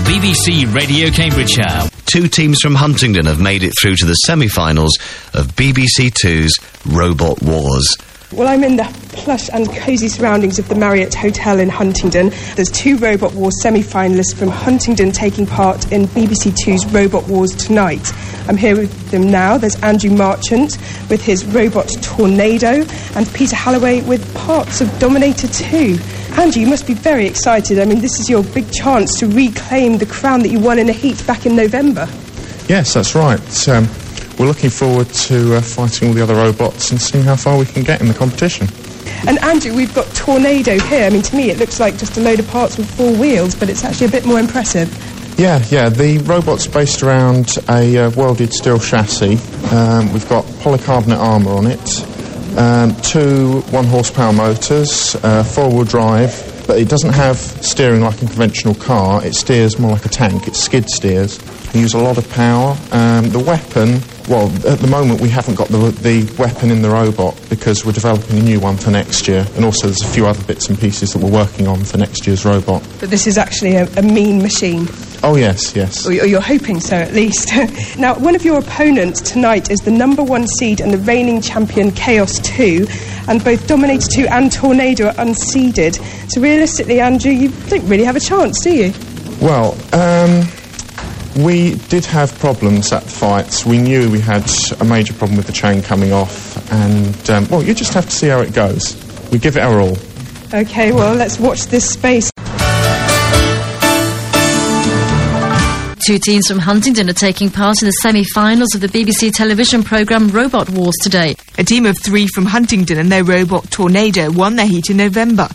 BBC Radio Cambridgeshire. Two teams from Huntingdon have made it through to the semi-finals of BBC Two's Robot Wars. Well, I'm in the plush and cosy surroundings of the Marriott Hotel in Huntingdon. There's two Robot Wars semi-finalists from Huntingdon taking part in BBC Two's Robot Wars tonight. I'm here with them now. There's Andrew Marchant with his Robot Tornado and Peter Halloway with parts of Dominator 2. Andrew, you must be very excited. I mean, this is your big chance to reclaim the crown that you won in a heat back in November. Yes, that's right. We're looking forward to fighting all the other robots and seeing how far we can get in the competition. And Andrew, we've got Tornado here. I mean, to me it looks like just a load of parts with four wheels, but it's actually a bit more impressive. Yeah, the robot's based around a welded steel chassis. We've got polycarbonate armour on it, two 1-horsepower motors, four-wheel drive, but it doesn't have steering like a conventional car. It steers more like a tank. It skid steers. We use a lot of power. The weapon, well, at the moment we haven't got the weapon in the robot because we're developing a new one for next year, and also there's a few other bits and pieces that we're working on for next year's robot. But this is actually a mean machine. Oh, yes. Or you're hoping so, at least. Now, one of your opponents tonight is the #1 seed and the reigning champion Chaos 2, and both Dominator 2 and Tornado are unseeded. So realistically, Andrew, you don't really have a chance, do you? Well, we did have problems at the fights. We knew we had a major problem with the chain coming off, and, well, you just have to see how it goes. We give it our all. OK, well, let's watch this space. Two teams from Huntingdon are taking part in the semi-finals of the BBC television programme Robot Wars today. A team of 3 from Huntingdon and their robot Tornado won their heat in November.